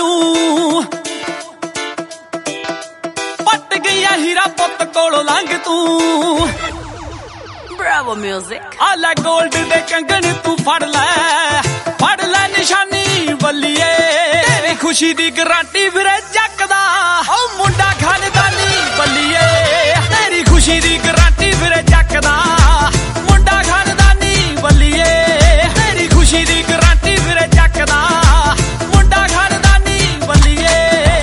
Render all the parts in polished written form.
ਮੈਨੂੰ ਪੱਟ ਗਈਆ ਹੀਰਾ ਪੁੱਤ ਕੋਲੋਂ ਲੰਘ ਤੂੰ Bravo music ਆ ਲੈ ਗੋਲਡ ਦੇ ਕੰਗਣ ਤੂੰ ਫੜ ਲੈ ਨਿਸ਼ਾਨੀ ਬੱਲੀਏ ਤੇਰੀ ਖੁਸ਼ੀ ਦੀ ਗਾਰੰਟੀ ਵੀਰੇ ਜੱਕਦਾ ਓ ਮੁੰਡਾ ਖਾਨਦਾਨੀ ਬੱਲੀਏ ਤੇਰੀ ਖੁਸ਼ੀ ਦੀ ਗਾਰੰਟੀ ਵੀਰੇ ਜੱਕਦਾ ਮੁੰਡਾ ਖਾਨਦਾਨੀ ਬੱਲੀਏ ਤੇਰੀ ਖੁਸ਼ੀ ਦੀ ਗਾਰੰਟੀ ਵੀਰੇ ਜੱਕਦਾ ਮੁੰਡਾ ਖਾਨਦਾਨੀ ਬੱਲੀਏ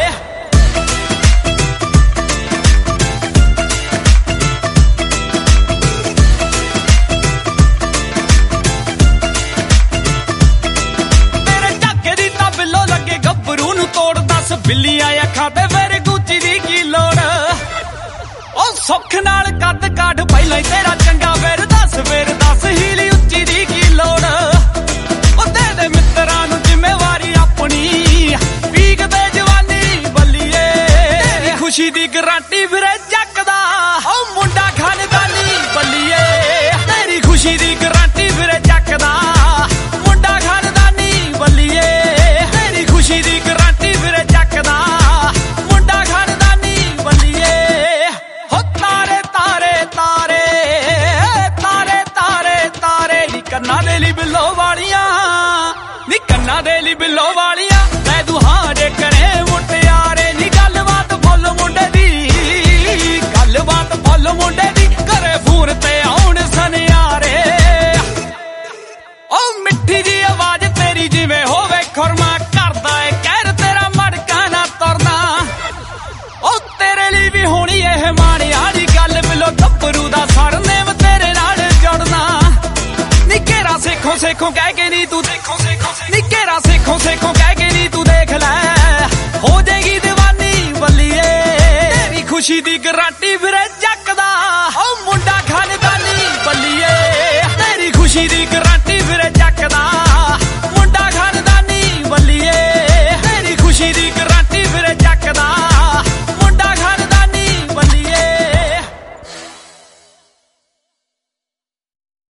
ਗੱਭਰੂ ਨੂੰ ਤੋੜ ਦੱਸ ਬਿੱਲੀਆਂ ਅੱਖਾਂ ਤੇ ਫਿਰ ਗੁੱਚੀ ਦੀ ਕੀ ਲੋੜ ਉਹ ਸੁੱਖ ਨਾਲ ਕੱਦ ਕਾਠ ਪਹਿਲਾਂ ਹੀ ਤੇਰਾ ਚੰਗਾ ਫਿਰ ਦੱਸ ਹੀਲੀ ਉੱਚੀ ਦੀ ਕੀ ਲੋੜ ਉਹ ਦੇ ਮਿੱਤਰਾਂ ਨੂੰ ਜ਼ਿੰਮੇਵਾਰੀ ਆਪਣੀ ਪੀਕ ਤੇ ਜਵਾਨੀ ਬੱਲੀਏ ਤੇਰੀ ਖੁਸ਼ੀ ਦੀ ਗਾਰੰਟੀ ਵੀਰੇ ਜੱਕਦਾ ਉਹ ਮੁੰਡਾ ਖਾਨਦਾਨੀ ਬੱਲੀਏ ਤੇਰੀ ਖੁਸ਼ੀ ਦੀ ਗਾਰੰਟੀ ਵੀਰੇ ਜੱਕਦਾ ਮੁੰਡਾ ਖਾਨਦਾਨੀ ਬੱਲੀਏ ਖੁਸ਼ੀ ਦੀ ਗਾਰੰਟੀ ਵੀਰੇ ਜੱਕਦਾ ਮੁੰਡਾ ਖਾਨਦਾਨੀ ਬੱਲੀਏ ਹੋ ਤਾਰੇ ਤਾਰੇ ਤਾਰੇ ਤਾਰੇ ਤਾਰੇ ਤਾਰੇ ਨੀ ਕੰਨਾਂ ਦੇ ਲਈ ਬਿੱਲੋ ਵਾਲੀਆਂ ਨੀ ਕੰਨਾਂ ਦੇ ਲਈ ਬਿੱਲੋ ਵਾਲੀਆਂ ਲੈ ਤੂੰ ਹਾਂ ਜੇ ਕਰੇ ਮੁਟਿਆਰੇ ਨੀ ਗੱਲਬਾਤ ਫੁੱਲ ਮੁੰਡੇ ਦੀ ਗੱਲਬਾਤ ਫੁੱਲ ਮੁੰਡੇ ਦੀ ਘਰੇ ਫੂਰ ਤੇ ਆਉਣ ਸਨਿਆਰੇ ਓ ਮਿੱਠੀ ਜੀ ਆਵਾਜ਼ ਤੇਰੀ ਜਿਵੇਂ ਹੋਵੇ ਖੁਰਮਾ ਕਰਦਾ ਏ ਕਹਿਰ ਤੇਰਾ ਮੜਕਾ ਨਾ ਤੁਰਦਾ ਓ ਤੇਰੇ ਲਈ ਵੀ ਹੋਣੀ ਇਹ ਮਾਣਿਆੜੀ ਗੱਲ ਬਿਲੋ ਗੱਭਰੂ ਦਾ ਸਰਨੇਮ ਤੇਰੇ ਨਾਲ ਜੁੜਨਾ ਨਿੱਕੇਰਾ ਸੇਖੋਂ ਕਹਿ ਕੇ ਨੀ ਤੂੰ ਨਿੱਕੇਰਾ ਸੇਖੋਂ ਕਹਿ ਕੇ ਨੀ ਤੂੰ ਦੇਖ ਲੈ ਹੋ ਜਾਏਗੀ ਦੀਵਾਨੀ ਬੱਲੀਏ ਤੇਰੀ ਖੁਸ਼ੀ ਦੀ ਗਾਰੰਟੀ ਵੀਰੇ ਜੱਕਦਾ ਓ ਮੁੰਡਾ ਖਾਨਦਾਨੀ